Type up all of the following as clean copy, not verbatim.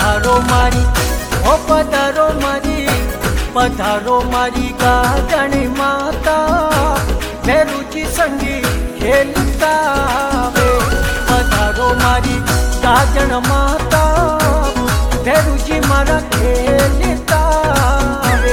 पधारो मारी ओ पधारो मारी, पधारो मारी गाजण माता, भैरूजी संगी खेलता वे। पधारो मारी गाजण माता, भैरूजी मारा खेलता वे।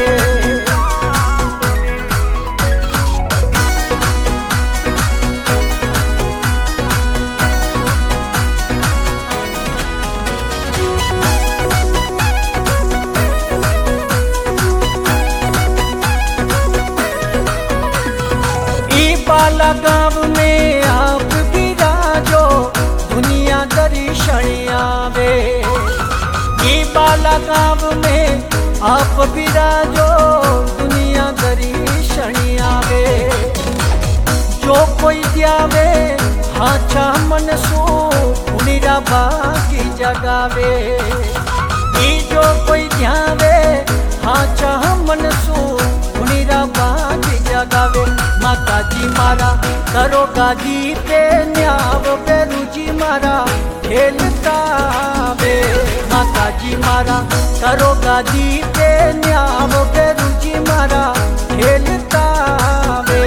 बाला गाँव में आप विराजो, दुनिया दर्शन आवे। ये बाला गाँव में आप विराजो, दुनिया दर्शन आवे। जो कोई द्यावे हाचा मन सो, उनिरा बाकी जगावे। ये जो कोई द्यावे हाचा मन सो, उनिरा बाकी जगावे। माता जी मारा करो गाजी पे न्याव, भैरूजी मारा खेलता वे। माता जी मारा करो गाजी पे न्याव, भैरूजी मारा खेलता वे।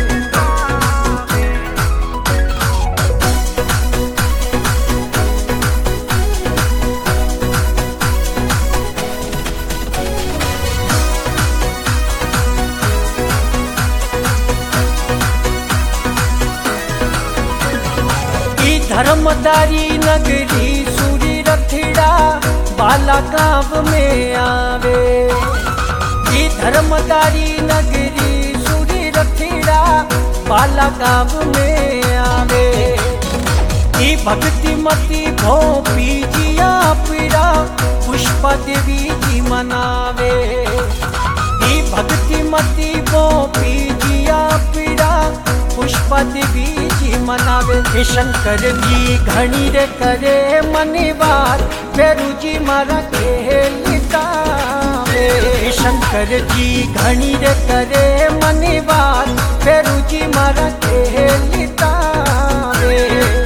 धर्मदारी नगरी सूरी रथिड़ा, बाला गाँव में आवे। ये धर्मदारी नगरी सूरी रथिड़ा, बाला गाँव में आवे। ये भक्ति मती भोपी जिया पीड़ा, पुष्पा देवी जी मनावे। ये भक्ति मती भोपी जिया पीड़ा, पुष्पा देवी जी मनावे। हे शंकर जी घणी रे करे मनीवार, भैरूजी मारा खेलता वे। हे शंकर जी घणी रे करे मनीवार, भैरूजी मारा खेलता वे।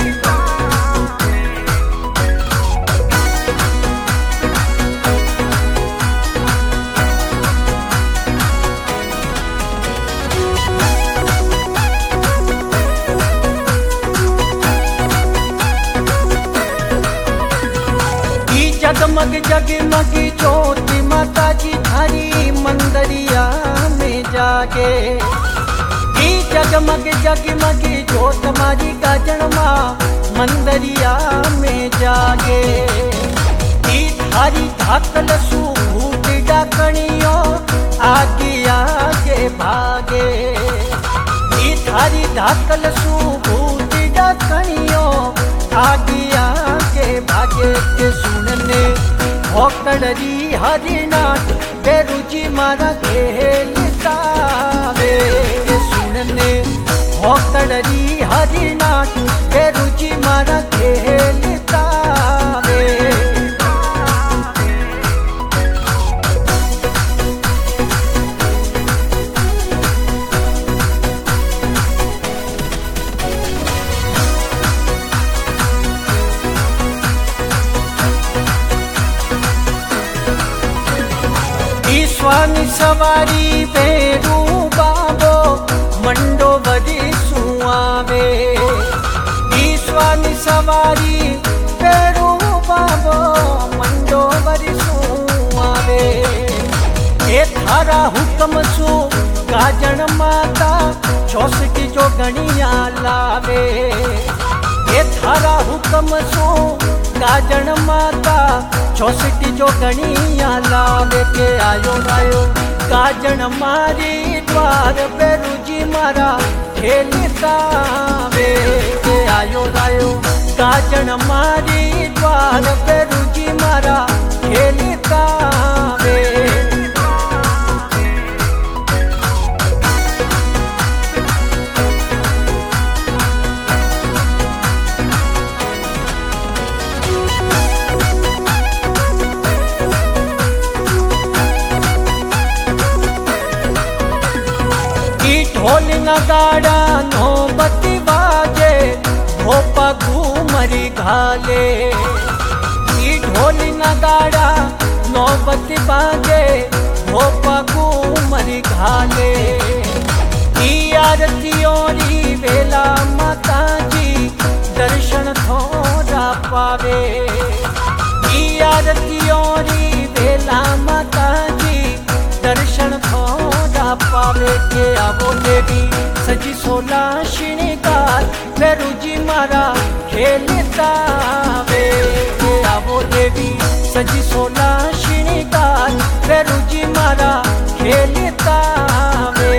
जगमग जगमग ज्योति माता जी थारी, मंदरिया में जागे। ये जगमग जगमग ज्योत मारी गाजण माँ, मंदरिया में जागे। ये थारी धाकल सु भूत डाकणियों, आगे आगे भागे। ये थारी धाकल सु भूत डाकणियों, आगे आगे भागे। के सुनने भोकड़री हरिनाथ, भैरूजी मारा खेलता वे। के सुनने भोकड़री हरिनाथ, भैरूजी मारा खेलता वे। स्वानी सवारी भैरू बाबो, मंडो बड़ी सुआवे। स्वानी सवारी भैरू बाबो, मंडो बड़ी सुआवे। ये थारा हुक्म सु गाजण माता, 64 जो गणिया लावे। ये थारा हुक्म सु गाजण माता, 64 जो गणिया लावे। के आयो आयो गाजण मारी द्वार, भैरूजी मारा खेलता वे। के आयो आयो गाजण मारी द्वार, भैरूजी मारा खेलता वे। ढोल नगाड़ा नौबती बाजे, भोपा घूमरी घाले। ढोल नगाड़ा नौबत बाजे हो पगू मरी घाले ई आरतियोरी वेला माता जी दर्शन थोड़ा पावे ई आरतियोरी वेला माता जी दर्शन थोड़ा पावे के आवो देवी सजी सोला श्रृंगार भैरू जी मारा खेलता वे के आवो देवी सजी सोला श्रृंगार भैरू जी मारा खेलता वे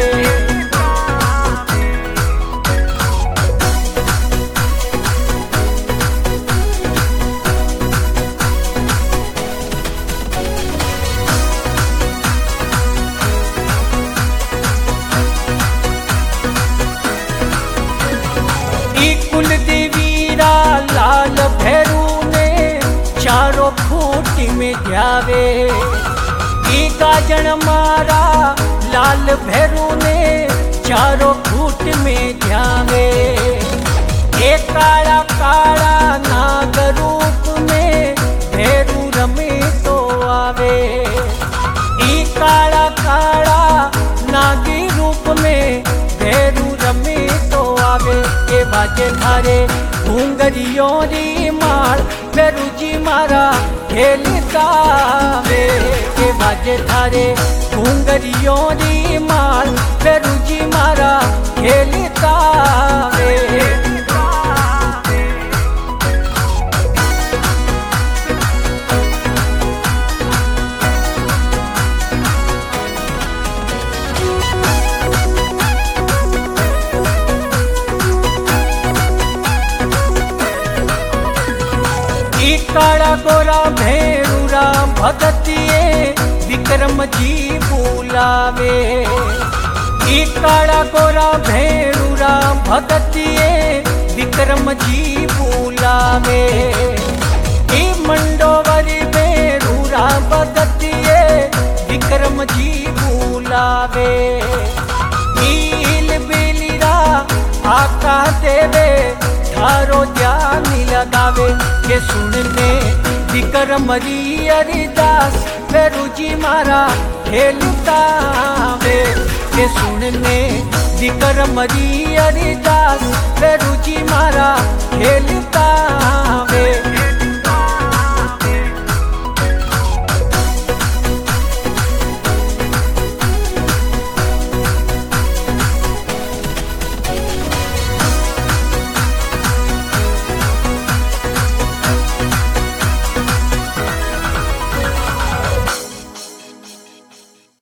कुल देवीरा लाल भैरू ने चारों खूटी में ध्यावे ई गाजन मारा लाल भैरू ने चारों खूट में ध्यावे एक काला काला नाग रूप में भैरू रमे तो आवे ई काला काला नागी रूप में भैरू रमे तो आवे के बाजे थारे घूंगरियों री मार भैरू जी मारा खेलता वे के बाजे थारे घूंगरियों री मार भैरू जी मारा खेलता वे काला गोरा भैरूरा भगतिए विक्रम जी बुलावे ई काला गोरा भैरूरा भगतिए विक्रम जी बुलावे ई मंडोवरी भैरूरा भगतिए विक्रम जी बुलावे नील बेलीरा आका देवे थारो ध्यान लगावे के सुनने विक्रम री हरिदास भैरू जी मारा खेलता वे के सुनने विक्रम री हरिदास भैरू जी मारा खेलता वे